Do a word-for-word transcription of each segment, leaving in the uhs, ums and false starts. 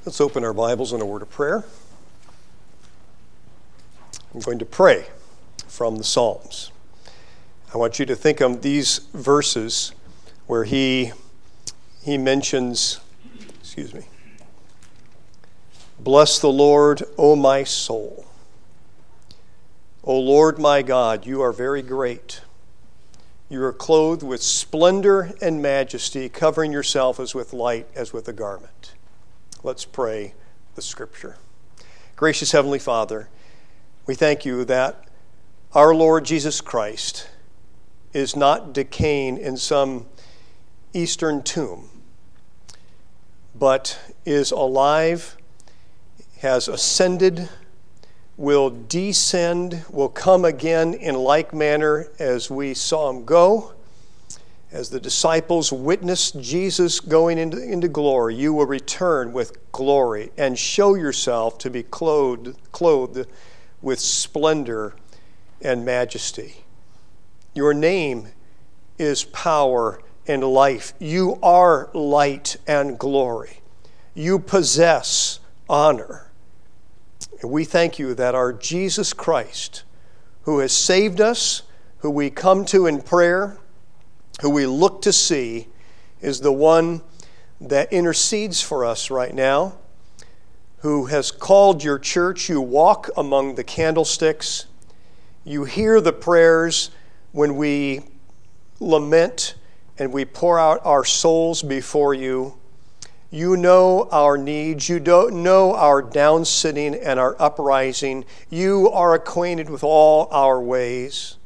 Let's open our Bibles in a word of prayer. I'm going to pray from the Psalms. I want you to think of these verses where he, he mentions, excuse me, bless the Lord, O my soul. O Lord my God, you are very great. You are clothed with splendor and majesty, covering yourself as with light, as with a garment. Let's pray the scripture. Gracious Heavenly Father, we thank you that our Lord Jesus Christ is not decaying in some eastern tomb, but is alive, has ascended, will descend, will come again in like manner as we saw him go. As the disciples witnessed Jesus going into, into glory, you will return with glory and show yourself to be clothed, clothed with splendor and majesty. Your name is power and life. You are light and glory. You possess honor. And we thank you that our Jesus Christ, who has saved us, who we come to in prayer, who we look to see, is the one that intercedes for us right now, who has called your church. You walk among the candlesticks. You hear the prayers when we lament and we pour out our souls before you. You know our needs. You don't know our downsitting and our uprising. You are acquainted with all our ways.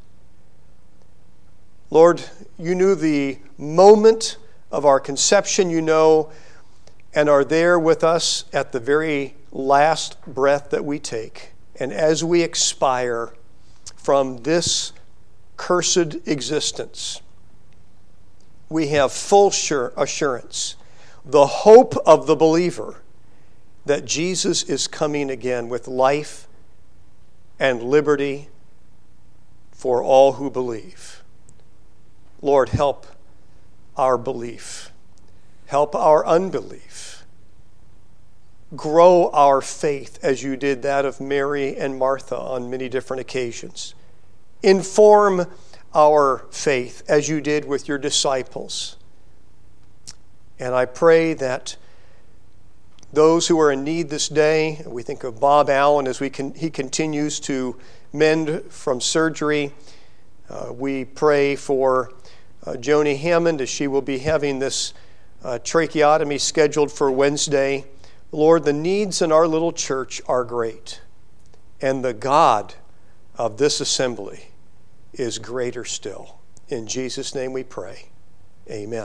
Lord, you knew the moment of our conception, you know, and are there with us at the very last breath that we take. And as we expire from this cursed existence, we have full sure assurance, the hope of the believer, that Jesus is coming again with life and liberty for all who believe. Lord, help our belief. Help our unbelief. Grow our faith as you did that of Mary and Martha on many different occasions. Inform our faith as you did with your disciples. And I pray that those who are in need this day, we think of Bob Allen as we can, he continues to mend from surgery. Uh, we pray for uh, Joni Hammond as she will be having this uh, tracheotomy scheduled for Wednesday. Lord, the needs in our little church are great, and the God of this assembly is greater still. In Jesus' name we pray. Amen.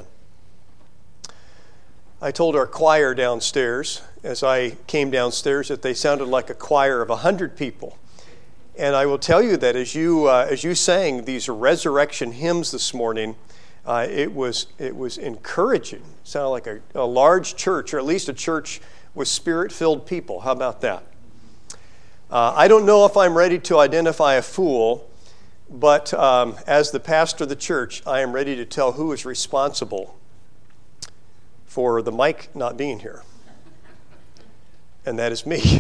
I told our choir downstairs as I came downstairs that they sounded like a choir of a hundred people. And I will tell you that as you uh, as you sang these resurrection hymns this morning, uh, it was it was encouraging. It sounded like a, a large church, or at least a church with spirit-filled people. How about that? Uh, I don't know if I'm ready to identify a fool, but um, as the pastor of the church, I am ready to tell who is responsible for the mic not being here. And that is me.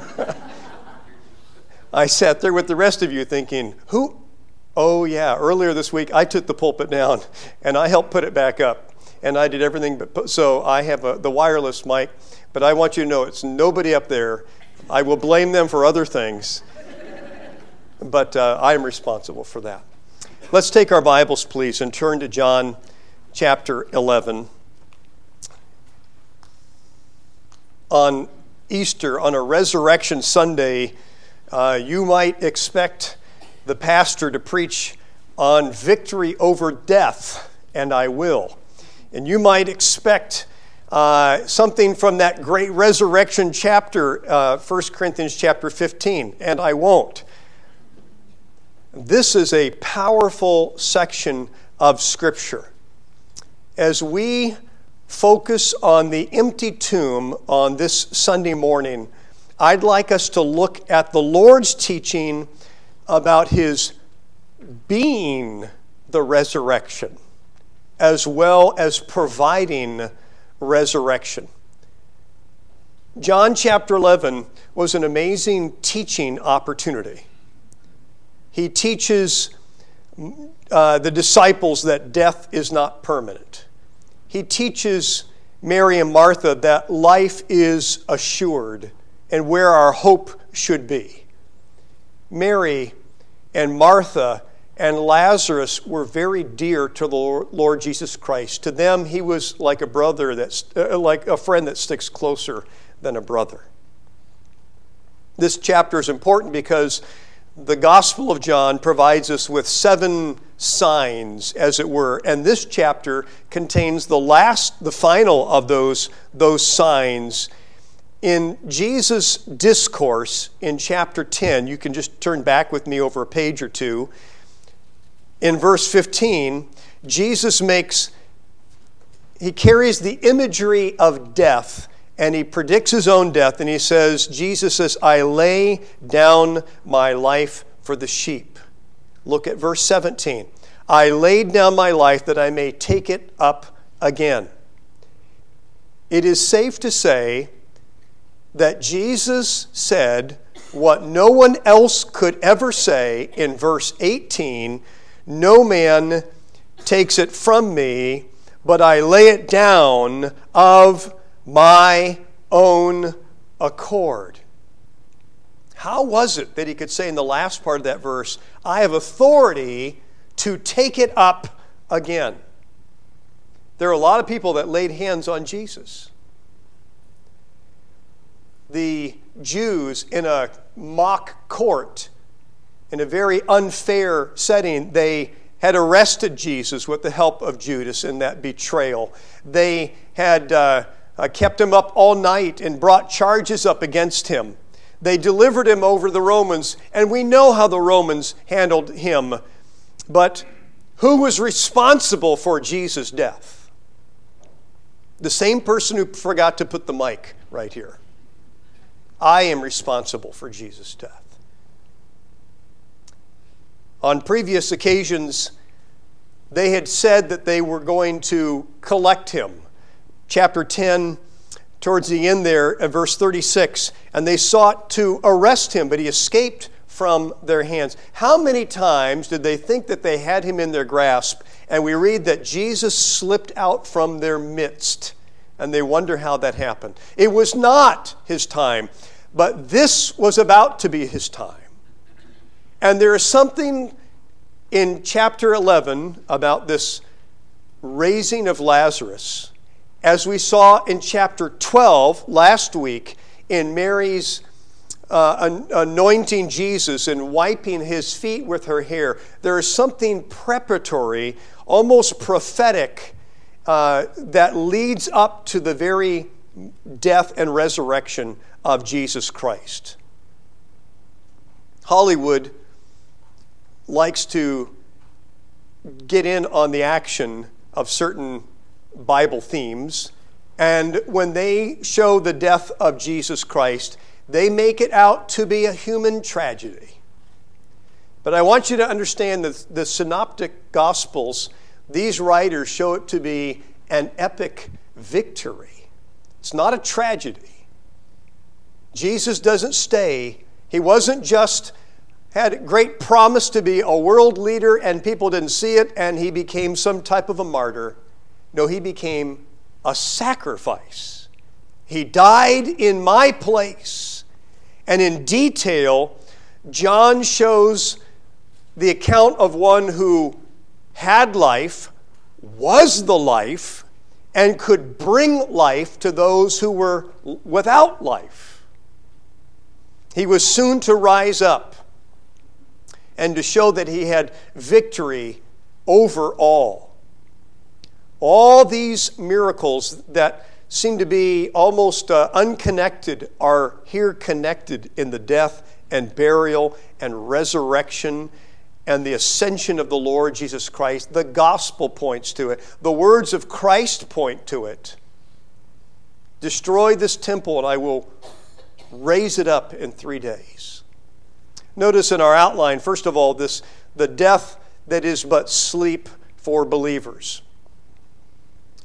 I sat there with the rest of you thinking, who? Oh yeah, earlier this week I took the pulpit down and I helped put it back up. And I did everything but put, so I have a, the wireless mic, but I want you to know it's nobody up there. I will blame them for other things, but uh, I am responsible for that. Let's take our Bibles, please, and turn to John chapter eleven. On Easter, on a Resurrection Sunday, uh, you might expect the pastor to preach on victory over death, and I will. And you might expect uh, something from that great resurrection chapter, uh, First Corinthians chapter fifteen, and I won't. This is a powerful section of Scripture. As we focus on the empty tomb on this Sunday morning, I'd like us to look at the Lord's teaching about his being the resurrection, as well as providing resurrection. John chapter eleven was an amazing teaching opportunity. He teaches uh, the disciples that death is not permanent. He teaches Mary and Martha that life is assured and where our hope should be. Mary and Martha and Lazarus were very dear to the Lord Jesus Christ. To them, he was like a brother that's uh, like a friend that sticks closer than a brother. This chapter is important because the Gospel of John provides us with seven signs, as it were, and this chapter contains the last, the final of those, those signs. In Jesus' discourse in chapter ten, you can just turn back with me over a page or two. In verse fifteen, Jesus makes, he carries the imagery of death, and he predicts his own death, and he says, Jesus says, I lay down my life for the sheep. Look at verse seventeen. I laid down my life that I may take it up again. It is safe to say that Jesus said what no one else could ever say in verse eighteen, no man takes it from me, but I lay it down of my own accord. How was it that he could say in the last part of that verse, I have authority to take it up again? There are a lot of people that laid hands on Jesus. The Jews, in a mock court, in a very unfair setting, they had arrested Jesus with the help of Judas in that betrayal. They had uh, uh, kept him up all night and brought charges up against him. They delivered him over to the Romans, and we know how the Romans handled him. But who was responsible for Jesus' death? The same person who forgot to put the mic right here. I am responsible for Jesus' death. On previous occasions, they had said that they were going to collect him. Chapter ten, towards the end there, at verse thirty-six, and they sought to arrest him, but he escaped from their hands. How many times did they think that they had him in their grasp? And we read that Jesus slipped out from their midst, and they wonder how that happened. It was not his time, but this was about to be his time. And there is something in chapter eleven about this raising of Lazarus, as we saw in chapter twelve last week in Mary's uh, anointing Jesus and wiping his feet with her hair. There is something preparatory, almost prophetic, uh, that leads up to the very death and resurrection of Jesus Christ. Hollywood likes to get in on the action of certain Bible themes, and when they show the death of Jesus Christ, they make it out to be a human tragedy. But I want you to understand that the synoptic gospels, these writers show it to be an epic victory. It's not a tragedy. Jesus doesn't stay. He wasn't just had great promise to be a world leader and people didn't see it and he became some type of a martyr. No, he became a sacrifice. He died in my place. And in detail, John shows the account of one who had life, was the life, and could bring life to those who were without life. He was soon to rise up and to show that he had victory over all. All these miracles that seem to be almost uh, unconnected are here connected in the death and burial and resurrection and the ascension of the Lord Jesus Christ. The gospel points to it. The words of Christ point to it. Destroy this temple and I will raise it up in three days. Notice in our outline, first of all, this the death that is but sleep for believers.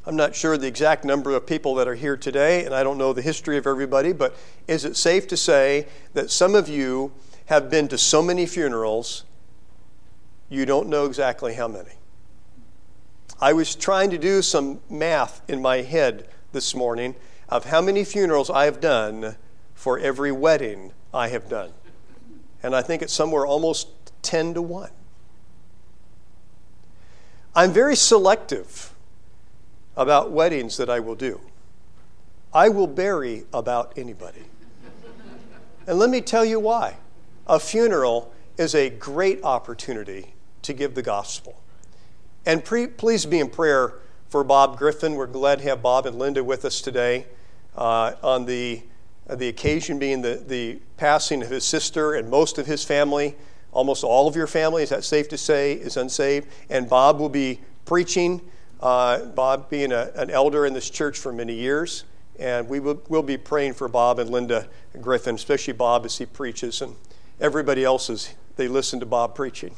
I'm not sure the exact number of people that are here today, and I don't know the history of everybody, but is it safe to say that some of you have been to so many funerals, you don't know exactly how many? I was trying to do some math in my head this morning of how many funerals I have done for every wedding I have done. And I think it's somewhere almost ten to one. I'm very selective about weddings that I will do. I will bury about anybody. And let me tell you why. A funeral is a great opportunity to give the gospel. And pre- please be in prayer for Bob Griffin. We're glad to have Bob and Linda with us today uh, on the, uh, the occasion being the, the passing of his sister and most of his family. Almost all of your family, is that safe to say, is unsaved. And Bob will be preaching, uh, Bob being a, an elder in this church for many years. And we will we'll be praying for Bob and Linda Griffin, especially Bob as he preaches, and everybody else as they listen to Bob preaching.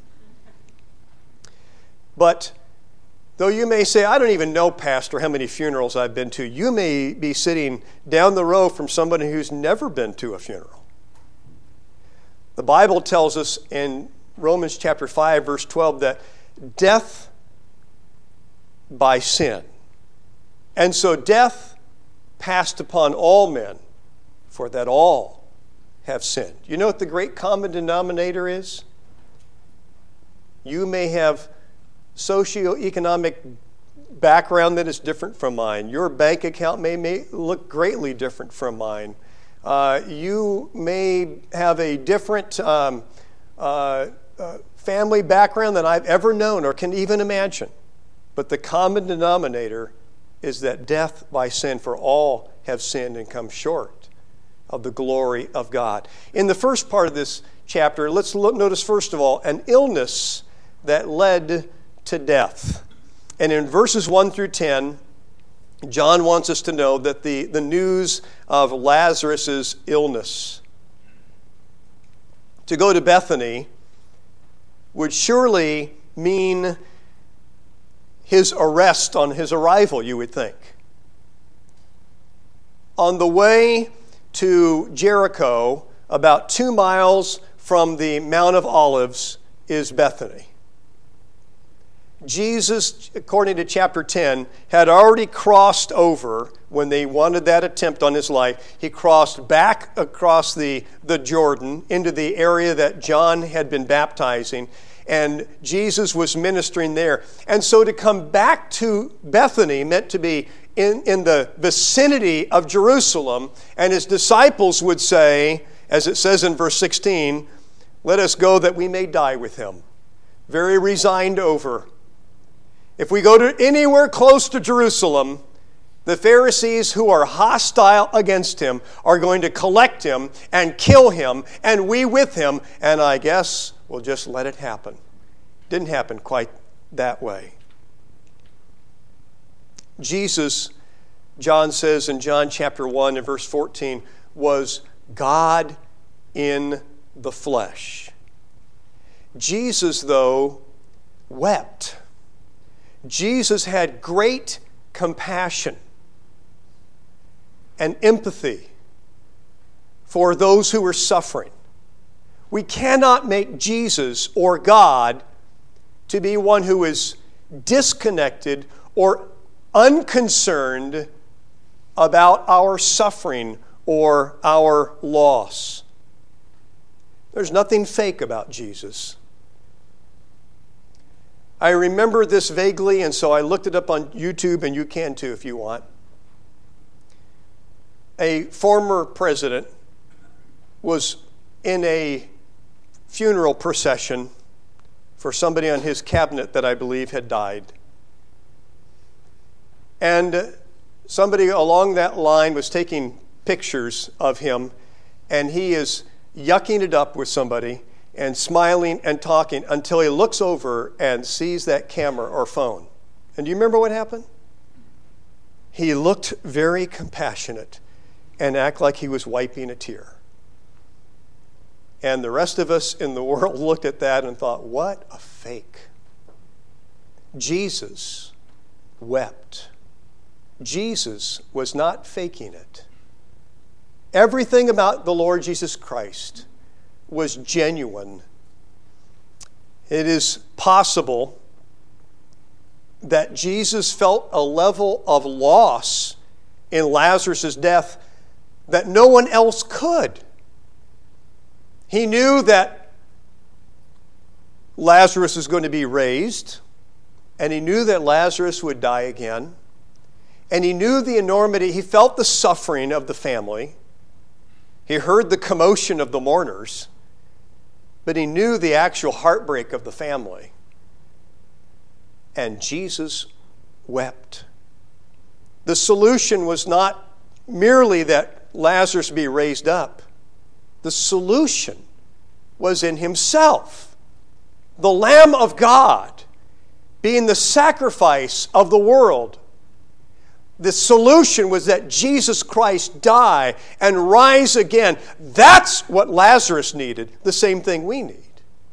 But though you may say, I don't even know, Pastor, how many funerals I've been to, you may be sitting down the row from somebody who's never been to a funeral. The Bible tells us in Romans chapter five, verse twelve, that death by sin. And so death passed upon all men, for that all have sinned. You know what the great common denominator is? You may have socioeconomic background that is different from mine. Your bank account may, may look greatly different from mine. Uh, you may have a different um, uh, uh, family background than I've ever known or can even imagine. But the common denominator is that death by sin, for all have sinned and come short of the glory of God. In the first part of this chapter, let's look, notice first of all an illness that led to death. And in verses one through ten, John wants us to know that the, the news of Lazarus' illness. To go to Bethany would surely mean his arrest on his arrival, you would think. On the way to Jericho, about two miles from the Mount of Olives, is Bethany. Jesus, according to chapter ten, had already crossed over when they wanted that attempt on his life. He crossed back across the, the Jordan into the area that John had been baptizing, and Jesus was ministering there. And so to come back to Bethany meant to be in, in the vicinity of Jerusalem, and his disciples would say, as it says in verse sixteen, "Let us go that we may die with him." Very resigned over. If we go to anywhere close to Jerusalem, the Pharisees who are hostile against him are going to collect him and kill him, and we with him, and I guess we'll just let it happen. Didn't happen quite that way. Jesus, John says in John chapter one and verse fourteen, was God in the flesh. Jesus, though, wept. Jesus had great compassion and empathy for those who were suffering. We cannot make Jesus or God to be one who is disconnected or unconcerned about our suffering or our loss. There's nothing fake about Jesus. I remember this vaguely, and so I looked it up on YouTube, and you can too if you want. A former president was in a funeral procession for somebody on his cabinet that I believe had died. And somebody along that line was taking pictures of him, and he is yucking it up with somebody and smiling and talking until he looks over and sees that camera or phone. And do you remember what happened? He looked very compassionate and acted like he was wiping a tear. And the rest of us in the world looked at that and thought, what a fake. Jesus wept. Jesus was not faking it. Everything about the Lord Jesus Christ was genuine. It is possible that Jesus felt a level of loss in Lazarus' death that no one else could. He knew that Lazarus was going to be raised, and he knew that Lazarus would die again, and he knew the enormity, he felt the suffering of the family, he heard the commotion of the mourners, but he knew the actual heartbreak of the family. And Jesus wept. The solution was not merely that Lazarus be raised up. The solution was in himself. The Lamb of God being the sacrifice of the world. The solution was that Jesus Christ die and rise again. That's what Lazarus needed, the same thing we need.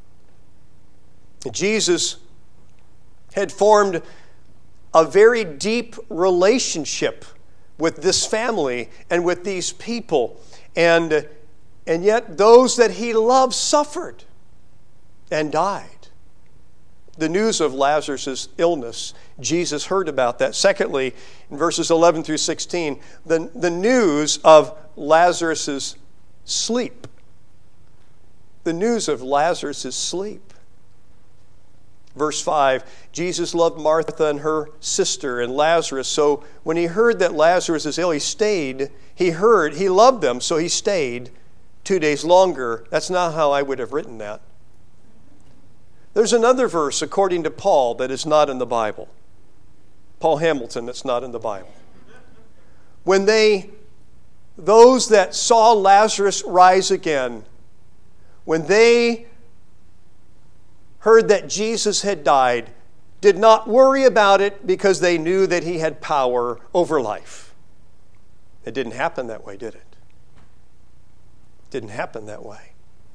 Jesus had formed a very deep relationship with this family and with these people. And, and yet those that he loved suffered and died. The news of Lazarus' illness, Jesus heard about that. Secondly, in verses eleven through sixteen, the, the news of Lazarus' sleep. The news of Lazarus' sleep. Verse five, Jesus loved Martha and her sister and Lazarus. So when he heard that Lazarus is ill, he stayed. He heard, he loved them, so he stayed two days longer. That's not how I would have written that. There's another verse, according to Paul, that is not in the Bible. Paul Hamilton, that's not in the Bible. When they, those that saw Lazarus rise again, when they heard that Jesus had died, did not worry about it because they knew that he had power over life. It didn't happen that way, did it? It didn't happen that way.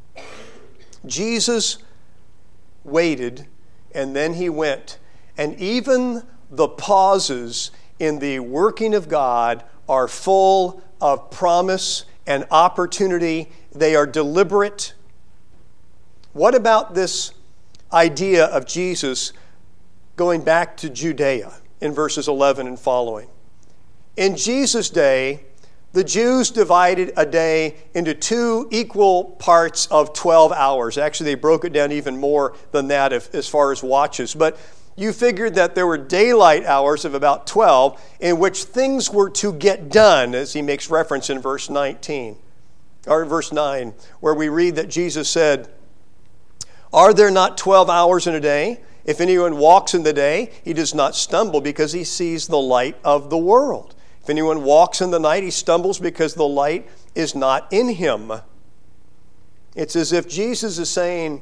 Jesus waited, and then he went. And even the pauses in the working of God are full of promise and opportunity. They are deliberate. What about this idea of Jesus going back to Judea in verses eleven and following? In Jesus' day, the Jews divided a day into two equal parts of twelve hours. Actually, they broke it down even more than that if, as far as watches. But you figured that there were daylight hours of about twelve in which things were to get done, as he makes reference in verse nineteen, or in verse nine, where we read that Jesus said, "Are there not twelve hours in a day? If anyone walks in the day, he does not stumble because he sees the light of the world. If anyone walks in the night, he stumbles because the light is not in him." It's as if Jesus is saying,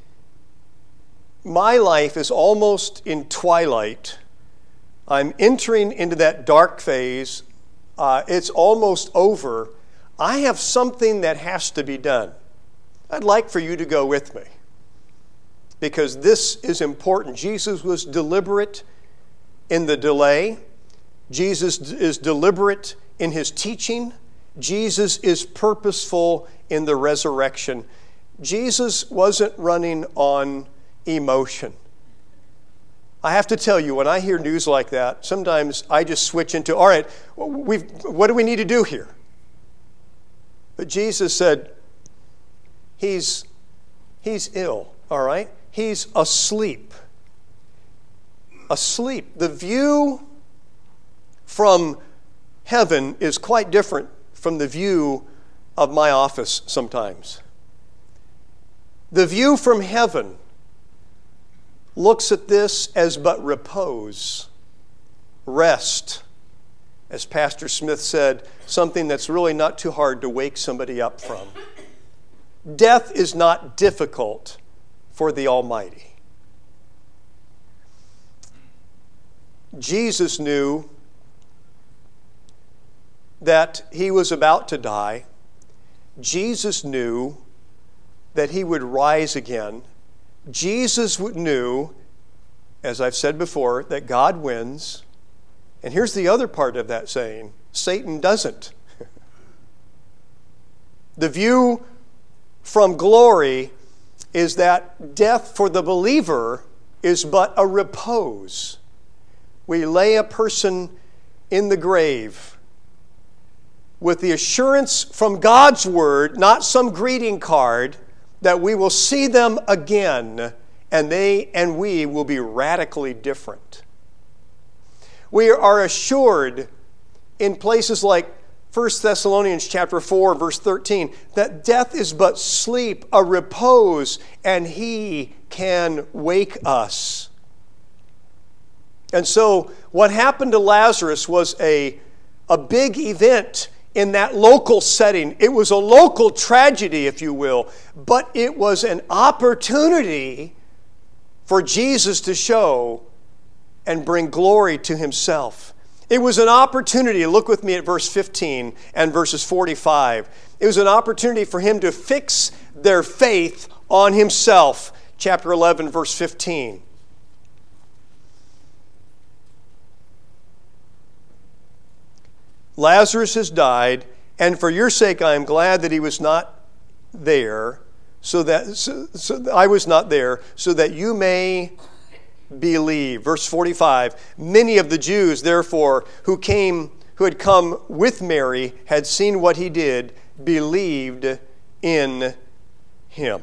my life is almost in twilight. I'm entering into that dark phase. Uh, it's almost over. I have something that has to be done. I'd like for you to go with me, because this is important. Jesus was deliberate in the delay. Jesus is deliberate in his teaching. Jesus is purposeful in the resurrection. Jesus wasn't running on emotion. I have to tell you, when I hear news like that, sometimes I just switch into, all right, we've, what do we need to do here? But Jesus said, he's, he's ill, all right? He's asleep. Asleep. The view from heaven is quite different from the view of my office sometimes. The view from heaven looks at this as but repose, rest. As Pastor Smith said, something that's really not too hard to wake somebody up from. Death is not difficult for the Almighty. Jesus knew that he was about to die. Jesus knew that he would rise again. Jesus knew, as I've said before, that God wins. And here's the other part of that saying: Satan doesn't. The view from glory is that death for the believer is but a repose. We lay a person in the grave with the assurance from God's word, not some greeting card, that we will see them again, and they and we will be radically different. We are assured in places like First Thessalonians chapter four, verse thirteen, that death is but sleep, a repose, and he can wake us. And so what happened to Lazarus was a, a big event in that local setting. It was a local tragedy, if you will, but it was an opportunity for Jesus to show and bring glory to himself. It was an opportunity, look with me at verse fifteen and verses forty-five. It was an opportunity for him to fix their faith on himself. Chapter eleven, verse fifteen. Lazarus has died, and for your sake I am glad that he was not there, so that so, so I was not there, so that you may believe. Verse forty-five, many of the Jews, therefore, who came, who had come with Mary, had seen what he did, believed in him.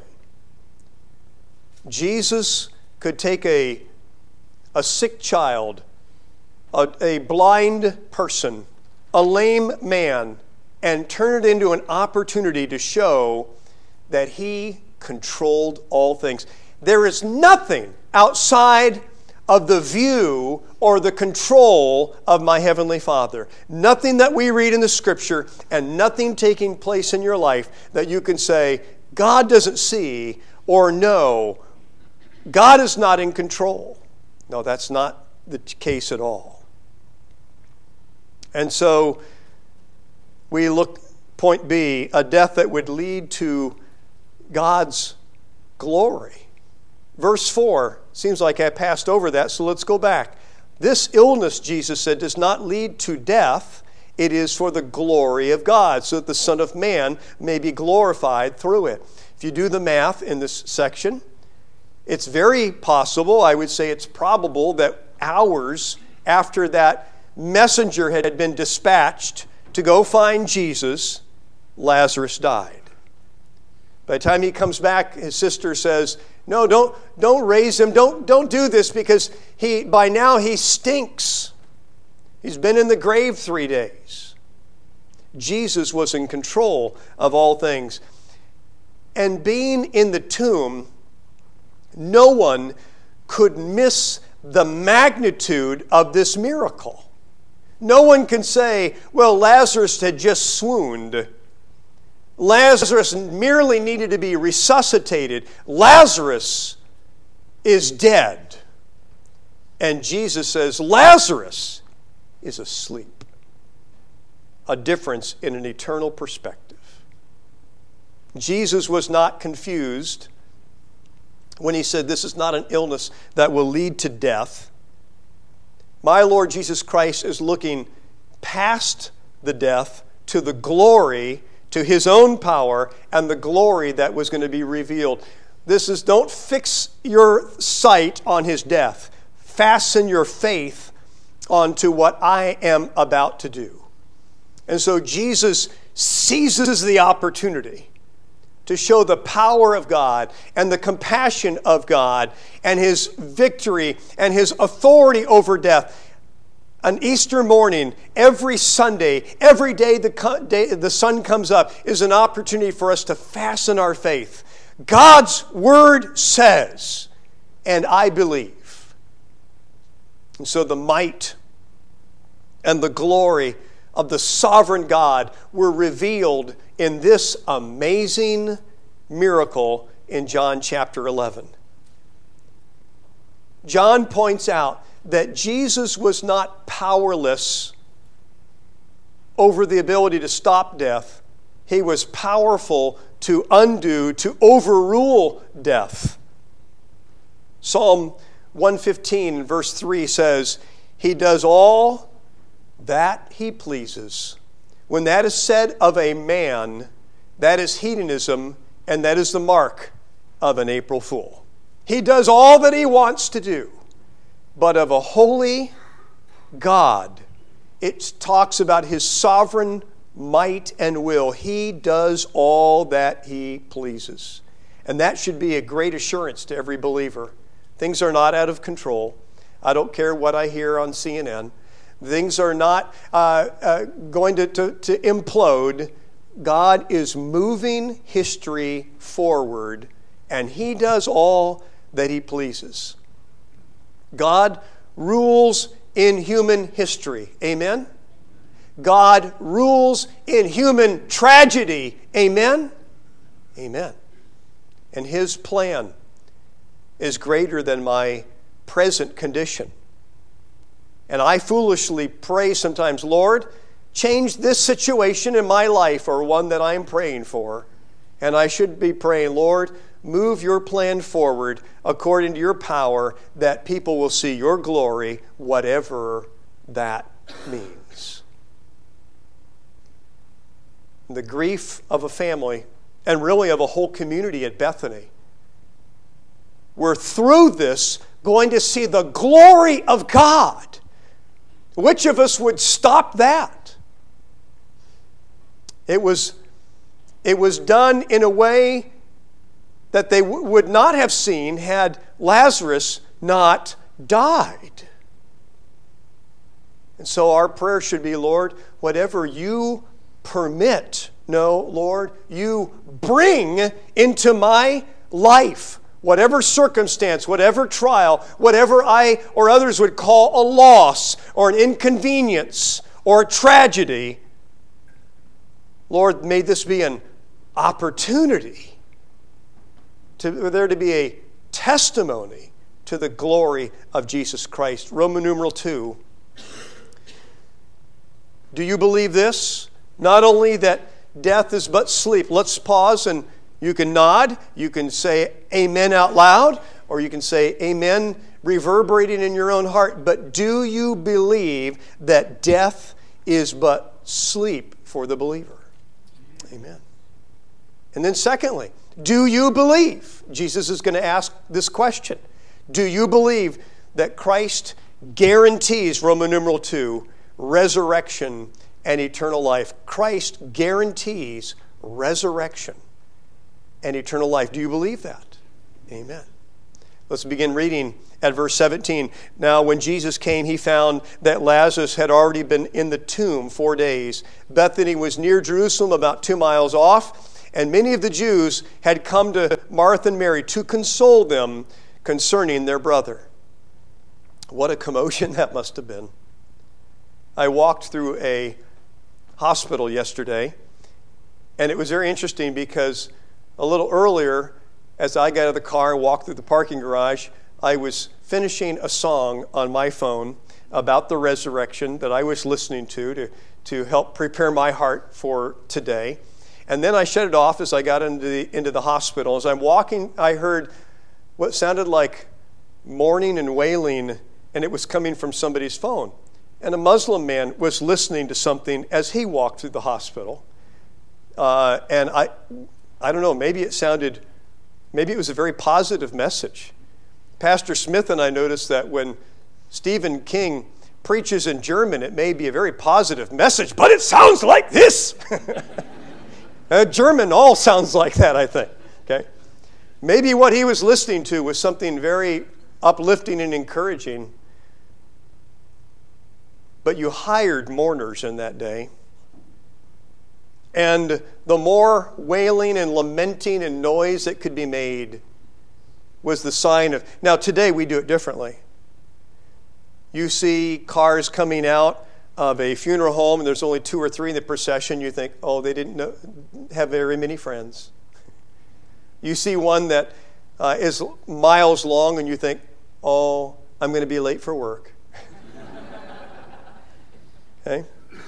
Jesus could take a, a sick child, a, a blind person, a lame man, and turn it into an opportunity to show that he controlled all things. There is nothing outside of the view or the control of my Heavenly Father. Nothing that we read in the Scripture and nothing taking place in your life that you can say, God doesn't see or know. God is not in control. No, that's not the case at all. And so we look, point B, a death that would lead to God's glory. Verse four, seems like I passed over that, so let's go back. This illness, Jesus said, does not lead to death. It is for the glory of God, so that the Son of Man may be glorified through it. If you do the math in this section, it's very possible, I would say it's probable, that hours after that messenger had been dispatched to go find Jesus, Lazarus died. By the time he comes back, his sister says, no, don't, don't raise him. Don't, don't do this because he by now he stinks. He's been in the grave three days. Jesus was in control of all things. And being in the tomb, no one could miss the magnitude of this miracle. No one can say, well, Lazarus had just swooned. Lazarus merely needed to be resuscitated. Lazarus is dead. And Jesus says, Lazarus is asleep. A difference in an eternal perspective. Jesus was not confused when he said, this is not an illness that will lead to death. My Lord Jesus Christ is looking past the death to the glory, to his own power and the glory that was going to be revealed. This is, don't fix your sight on his death. Fasten your faith onto what I am about to do. And so Jesus seizes the opportunity to show the power of God and the compassion of God and his victory and his authority over death. On Easter morning, every Sunday, every day the, day the sun comes up is an opportunity for us to fasten our faith. God's word says, and I believe. And so the might and the glory of the sovereign God were revealed in this amazing miracle in John chapter eleven. John points out that Jesus was not powerless over the ability to stop death. He was powerful to undo, to overrule death. Psalm one fifteen, verse three says, he does all that he pleases. When that is said of a man, that is hedonism, and that is the mark of an April Fool. He does all that he wants to do. But of a holy God, it talks about his sovereign might and will. He does all that he pleases. And that should be a great assurance to every believer. Things are not out of control. I don't care what I hear on C N N. Things are not uh, uh, going to, to, to implode. God is moving history forward, and he does all that he pleases. God rules in human history. Amen? God rules in human tragedy. Amen? Amen. And his plan is greater than my present condition. And I foolishly pray sometimes, Lord, change this situation in my life or one that I'm praying for. And I should be praying, Lord, move your plan forward according to your power that people will see your glory, whatever that means. The grief of a family, and really of a whole community at Bethany, we're through this going to see the glory of God. Which of us would stop that? It was, it was done in a way that they w- would not have seen had Lazarus not died. And so our prayer should be, Lord, whatever you permit, no, Lord, you bring into my life, whatever circumstance, whatever trial, whatever I or others would call a loss or an inconvenience or a tragedy, Lord, may this be an opportunity to for there to be a testimony to the glory of Jesus Christ. Roman numeral two. Do you believe this? Not only that death is but sleep. Let's pause, and you can nod, you can say amen out loud, or you can say amen reverberating in your own heart. But do you believe that death is but sleep for the believer? Amen. And then secondly, do you believe? Jesus is going to ask this question. Do you believe that Christ guarantees, Roman numeral two, resurrection and eternal life? Christ guarantees resurrection and eternal life. Do you believe that? Amen. Let's begin reading at verse seventeen. Now, when Jesus came, he found that Lazarus had already been in the tomb four days. Bethany was near Jerusalem, about two miles off, and many of the Jews had come to Martha and Mary to console them concerning their brother. What a commotion that must have been. I walked through a hospital yesterday, and it was very interesting because a little earlier, as I got out of the car and walked through the parking garage, I was finishing a song on my phone about the resurrection that I was listening to to, to help prepare my heart for today. And then I shut it off as I got into the, into the hospital. As I'm walking, I heard what sounded like mourning and wailing, and it was coming from somebody's phone. And a Muslim man was listening to something as he walked through the hospital. Uh, and I... I don't know, maybe it sounded, maybe it was a very positive message. Pastor Smith and I noticed that when Stephen King preaches in German, it may be a very positive message, but it sounds like this. uh, German all sounds like that, I think. Okay, maybe what he was listening to was something very uplifting and encouraging, but you hired mourners in that day. And the more wailing and lamenting and noise that could be made was the sign of... Now, today we do it differently. You see cars coming out of a funeral home, and there's only two or three in the procession. You think, oh, they didn't know, have very many friends. You see one that uh, is miles long, and you think, oh, I'm going to be late for work. Okay?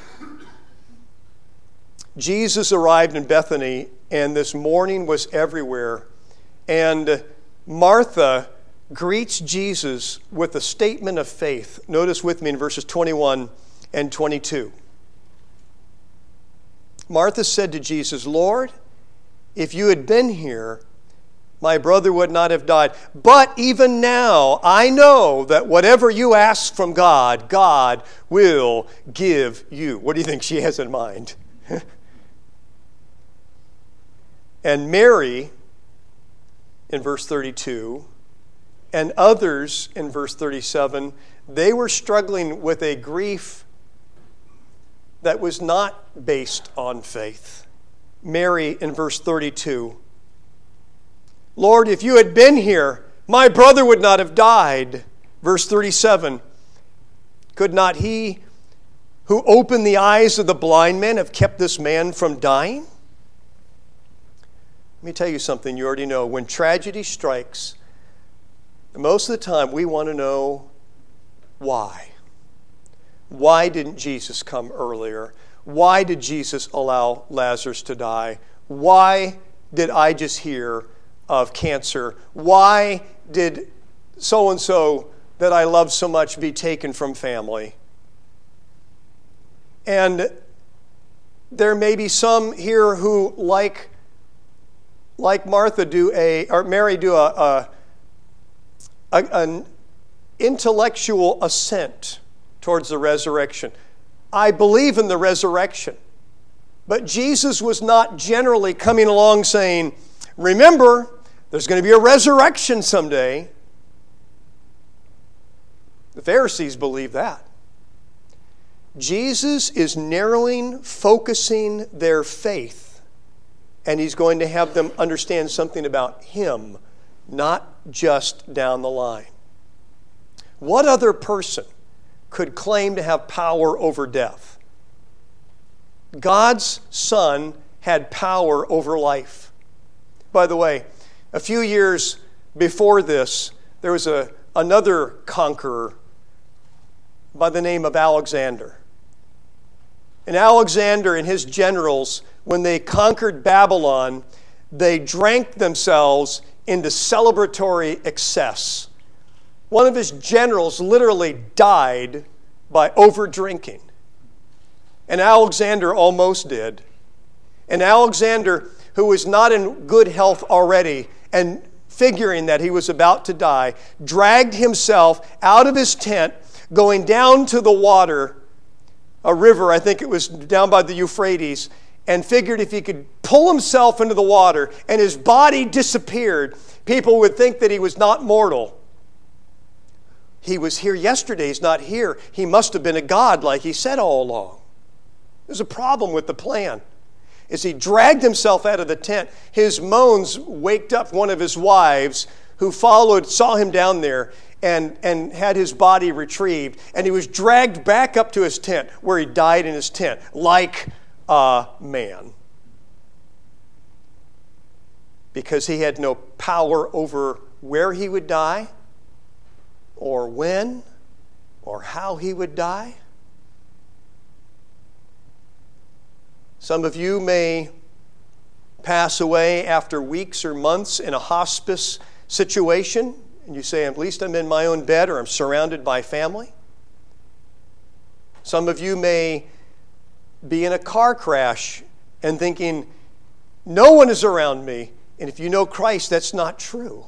Jesus arrived in Bethany, and this mourning was everywhere. And Martha greets Jesus with a statement of faith. Notice with me in verses twenty-one and twenty-two. Martha said to Jesus, "Lord, if you had been here, my brother would not have died. But even now, I know that whatever you ask from God, God will give you." What do you think she has in mind? And Mary, in verse thirty-two, and others in verse thirty-seven, they were struggling with a grief that was not based on faith. Mary, in verse thirty-two, "Lord, if you had been here, my brother would not have died." Verse thirty-seven, "Could not he who opened the eyes of the blind man have kept this man from dying?" Let me tell you something you already know. When tragedy strikes, most of the time we want to know why. Why didn't Jesus come earlier? Why did Jesus allow Lazarus to die? Why did I just hear of cancer? Why did so-and-so that I love so much be taken from family? And there may be some here who, like, like Martha do a, or Mary do a, a, a an intellectual assent towards the resurrection. I believe in the resurrection. But Jesus was not generally coming along saying, remember, there's going to be a resurrection someday. The Pharisees believe that. Jesus is narrowing, focusing their faith, and he's going to have them understand something about him, not just down the line. What other person could claim to have power over death? God's Son had power over life. By the way, a few years before this, there was a, another conqueror by the name of Alexander. And Alexander and his generals, when they conquered Babylon, they drank themselves into celebratory excess. One of his generals literally died by over-drinking. And Alexander almost did. And Alexander, who was not in good health already, and figuring that he was about to die, dragged himself out of his tent, going down to the water, a river, I think it was down by the Euphrates, and figured if he could pull himself into the water and his body disappeared, people would think that he was not mortal. He was here yesterday, he's not here. He must have been a god like he said all along. There's a problem with the plan. As he dragged himself out of the tent, his moans waked up one of his wives who followed, saw him down there, and, and had his body retrieved. And he was dragged back up to his tent, where he died in his tent, like a man. Because he had no power over where he would die, or when, or how he would die. Some of you may pass away after weeks or months in a hospice situation, and you say, at least I'm in my own bed or I'm surrounded by family. Some of you may be in a car crash and thinking, no one is around me. And if you know Christ, that's not true.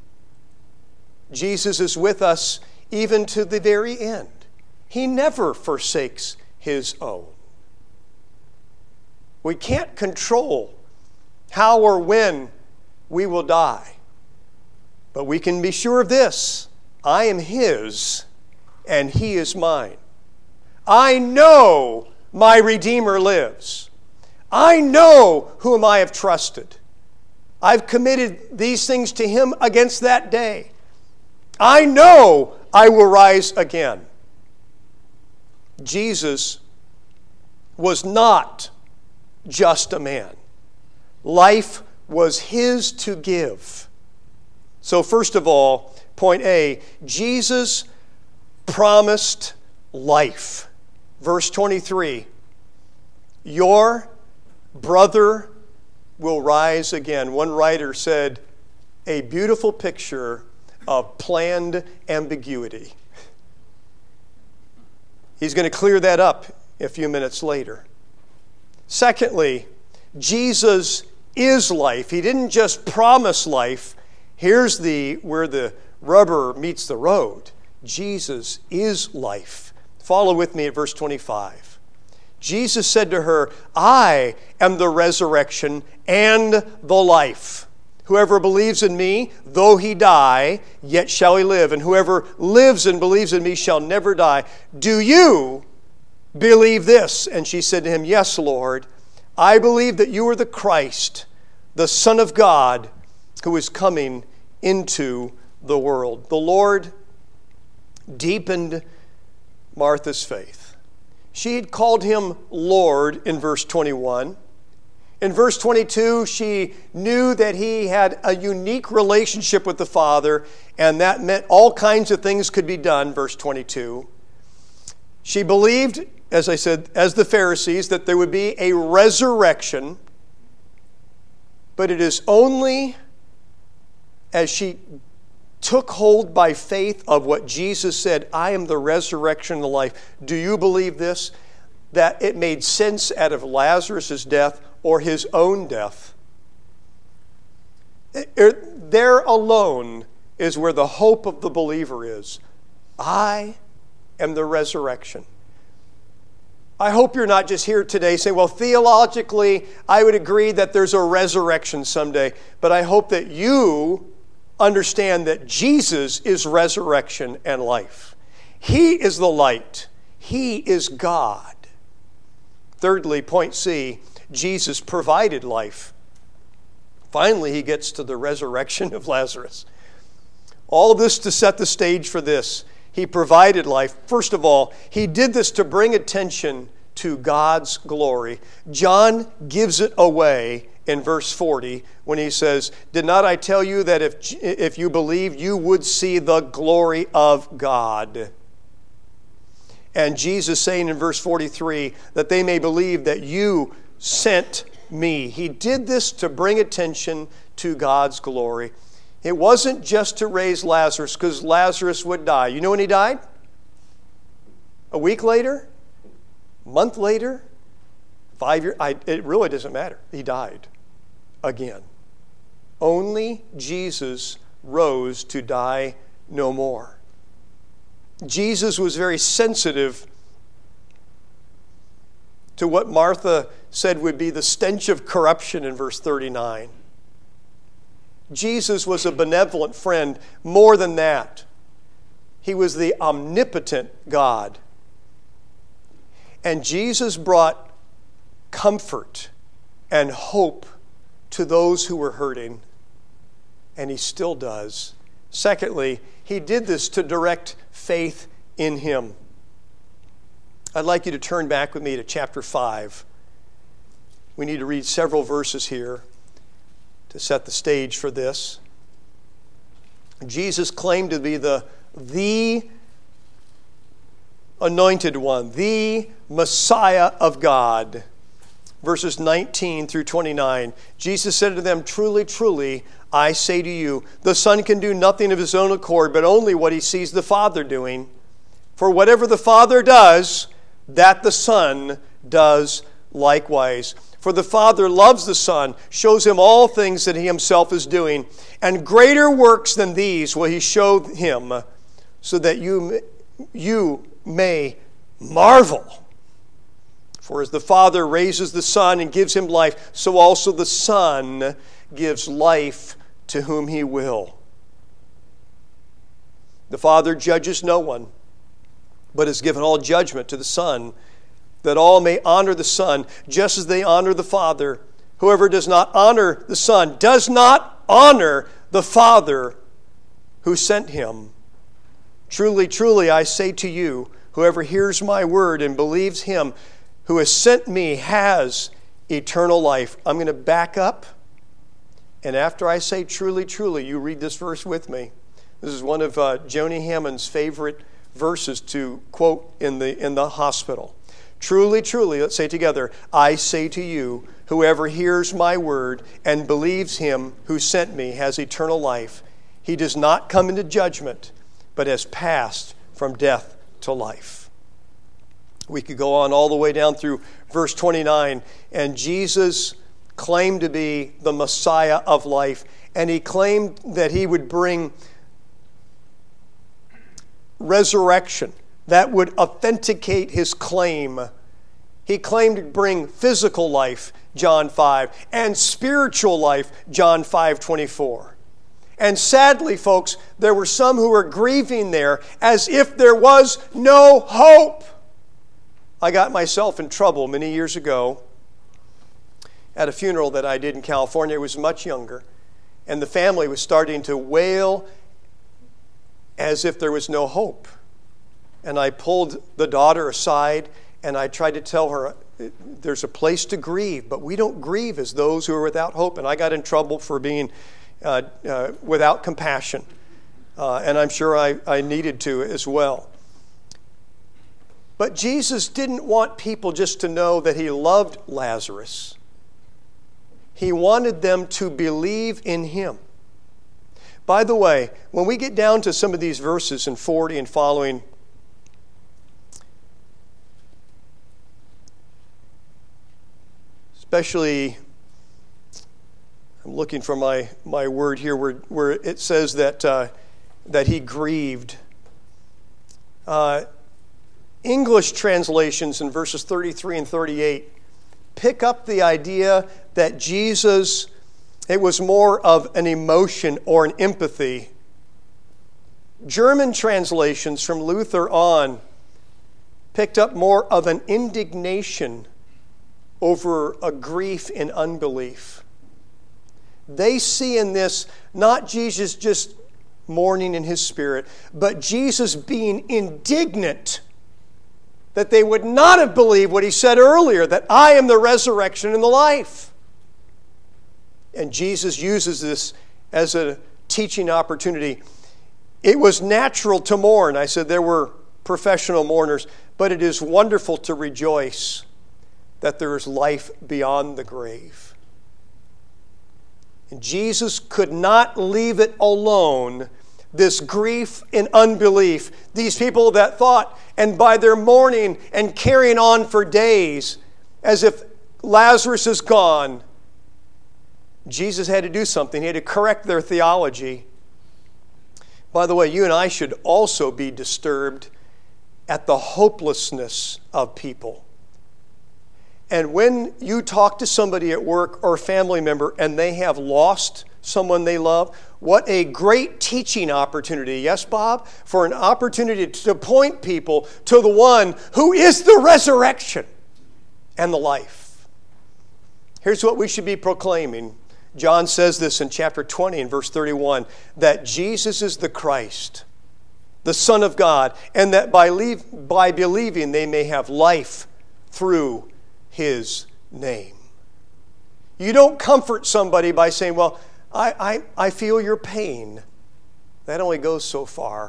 Jesus is with us even to the very end. He never forsakes his own. We can't control how or when we will die. But we can be sure of this: I am his, and he is mine. I know my Redeemer lives. I know whom I have trusted. I've committed these things to him against that day. I know I will rise again. Jesus was not just a man. Life was his to give. So first of all, point A, Jesus promised life. Verse twenty-three, your brother will rise again. One writer said, a beautiful picture of planned ambiguity. He's going to clear that up a few minutes later. Secondly, Jesus is life. He didn't just promise life. Here's the where the rubber meets the road. Jesus is life. Follow with me at verse twenty-five. Jesus said to her, I am the resurrection and the life. Whoever believes in me, though he die, yet shall he live. And whoever lives and believes in me shall never die. Do you believe this? And she said to him, yes, Lord. I believe that you are the Christ, the Son of God, who is coming into the world. The Lord deepened Martha's faith. She had called him Lord in verse twenty-one. In verse twenty-two, she knew that he had a unique relationship with the Father, and that meant all kinds of things could be done, verse twenty-two. She believed, as I said, as the Pharisees, that there would be a resurrection, but it is only as she took hold by faith of what Jesus said, I am the resurrection and the life. Do you believe this? That it made sense out of Lazarus' death or his own death. There alone is where the hope of the believer is. I am the resurrection. I hope you're not just here today saying, well, theologically, I would agree that there's a resurrection someday. But I hope that you understand that Jesus is resurrection and life. He is the light. He is God. Thirdly, point C, Jesus provided life. Finally, he gets to the resurrection of Lazarus. All of this to set the stage for this. He provided life. First of all, he did this to bring attention to God's glory. John gives it away in verse forty when he says, did not I tell you that if, if you believed, you would see the glory of God? And Jesus saying in verse forty-three that they may believe that you sent me. He did this to bring attention to God's glory. It wasn't just to raise Lazarus, because Lazarus would die. You know when he died? A week later? A month later? Five years? I, it really doesn't matter. He died again. Only Jesus rose to die no more. Jesus was very sensitive to what Martha said would be the stench of corruption in verse thirty-nine. Jesus was a benevolent friend. More than that, he was the omnipotent God. And Jesus brought comfort and hope to those who were hurting, and he still does. Secondly, he did this to direct faith in him. I'd like you to turn back with me to chapter five. We need to read several verses here to set the stage for this. Jesus claimed to be the, the anointed one, the Messiah of God. Verses nineteen through twenty-nine. Jesus said to them, truly, truly, I say to you, the Son can do nothing of his own accord, but only what he sees the Father doing. For whatever the Father does, that the Son does likewise. For the Father loves the Son, shows him all things that he himself is doing, and greater works than these will he show him, so that you, you may marvel. For as the Father raises the Son and gives him life, so also the Son gives life to whom he will. The Father judges no one, but has given all judgment to the Son, that all may honor the Son, just as they honor the Father. Whoever does not honor the Son does not honor the Father who sent him. Truly, truly, I say to you, whoever hears my word and believes him who has sent me has eternal life. I'm going to back up, and after I say truly, truly, you read this verse with me. This is one of uh, Joni Hammond's favorite verses to quote in the in the hospital. Truly, truly, let's say together, I say to you, whoever hears my word and believes him who sent me has eternal life. He does not come into judgment, but has passed from death to life. We could go on all the way down through verse twenty-nine. And Jesus claimed to be the Messiah of life. And he claimed that he would bring resurrection that would authenticate his claim. He claimed to bring physical life, John five, and spiritual life, John five twenty-four. And sadly, folks, there were some who were grieving there as if there was no hope. I got myself in trouble many years ago at a funeral that I did in California. It was much younger. And the family was starting to wail as if there was no hope. And I pulled the daughter aside and I tried to tell her, there's a place to grieve, but we don't grieve as those who are without hope. And I got in trouble for being uh, uh, without compassion. Uh, and I'm sure I, I needed to as well. But Jesus didn't want people just to know that he loved Lazarus. He wanted them to believe in him. By the way, when we get down to some of these verses in forty and following, especially, I'm looking for my, my word here where, where it says that, uh, that he grieved. Uh, English translations in verses thirty-three and thirty-eight pick up the idea that Jesus, it was more of an emotion or an empathy. German translations from Luther on picked up more of an indignation over a grief in unbelief. They see in this not Jesus just mourning in his spirit, but Jesus being indignant that they would not have believed what he said earlier, that I am the resurrection and the life. And Jesus uses this as a teaching opportunity. It was natural to mourn. I said there were professional mourners, but it is wonderful to rejoice that there is life beyond the grave. And Jesus could not leave it alone, this grief and unbelief. These people that thought, and by their mourning and carrying on for days, as if Lazarus is gone, Jesus had to do something. He had to correct their theology. By the way, you and I should also be disturbed at the hopelessness of people. And when you talk to somebody at work or a family member and they have lost someone they love, what a great teaching opportunity, yes, Bob? For an opportunity to point people to the one who is the resurrection and the life. Here's what we should be proclaiming. John says this in chapter twenty and verse thirty-one, that Jesus is the Christ, the Son of God, and that by, leave, by believing they may have life through his name. You don't comfort somebody by saying, well, I, I, I feel your pain. That only goes so far.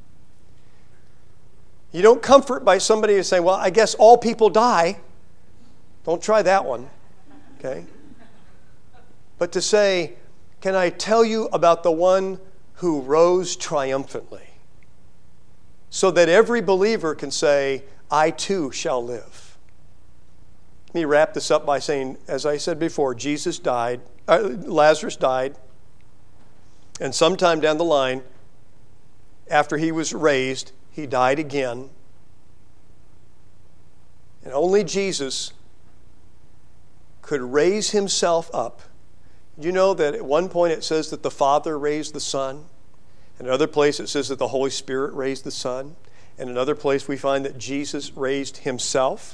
You don't comfort by somebody who's saying, well, I guess all people die. Don't try that one. Okay? But to say, can I tell you about the one who rose triumphantly? So that every believer can say, I too shall live. Let me wrap this up by saying, as I said before, Jesus died, uh, Lazarus died, and sometime down the line, after he was raised, he died again. And only Jesus could raise himself up. You know that at one point it says that the Father raised the Son. In another place it says that the Holy Spirit raised the Son. In another place we find that Jesus raised himself.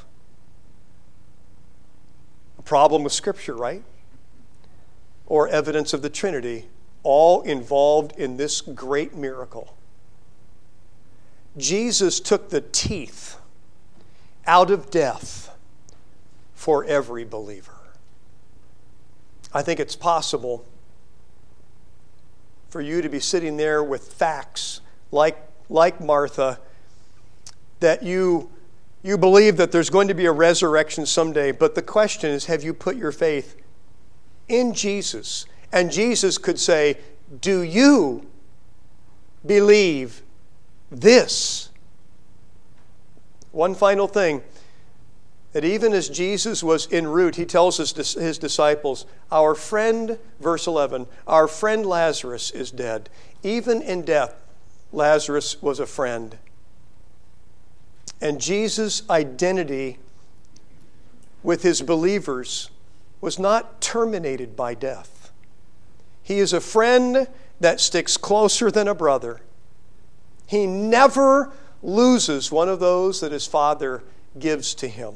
A problem with Scripture, right? Or evidence of the Trinity, all involved in this great miracle. Jesus took the teeth out of death for every believer. I think it's possible for you to be sitting there with facts like, like Martha, that you, you believe that there's going to be a resurrection someday, but the question is, have you put your faith in Jesus? And Jesus could say, do you believe this? One final thing, that even as Jesus was en route, he tells his, his disciples, our friend, verse eleven, our friend Lazarus is dead. Even in death, Lazarus was a friend. And Jesus' identity with his believers was not terminated by death. He is a friend that sticks closer than a brother. He never loses one of those that his Father gives to him.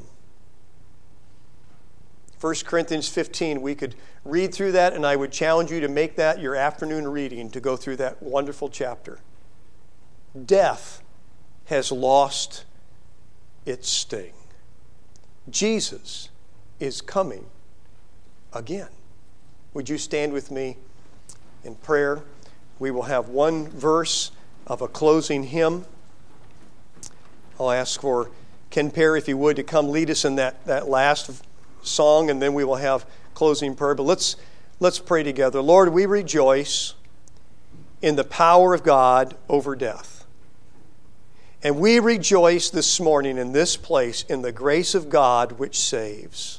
First Corinthians fifteen, we could read through that, and I would challenge you to make that your afternoon reading, to go through that wonderful chapter. Death has lost its sting. Jesus is coming again. Would you stand with me in prayer? We will have one verse of a closing hymn. I'll ask for Ken Perry, if he would, to come lead us in that, that last song, and then we will have closing prayer. But let's, let's pray together. Lord, we rejoice in the power of God over death. And we rejoice this morning in this place in the grace of God which saves.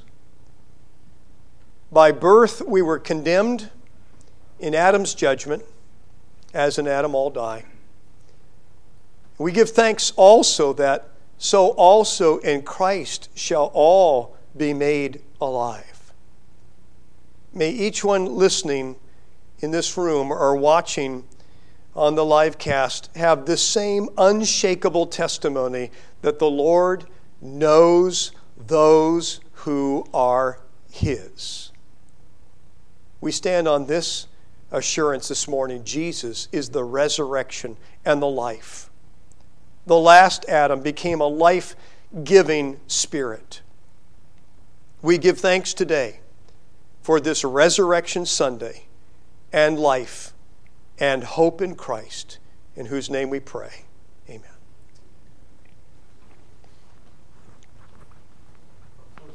By birth we were condemned in Adam's judgment, as in Adam all die. We give thanks also that so also in Christ shall all be made alive. May each one listening in this room or watching on the live cast have this same unshakable testimony that the Lord knows those who are His. We stand on this assurance this morning. Jesus is the resurrection and the life. The last Adam became a life-giving spirit. We give thanks today for this Resurrection Sunday and life and hope in Christ, in whose name we pray.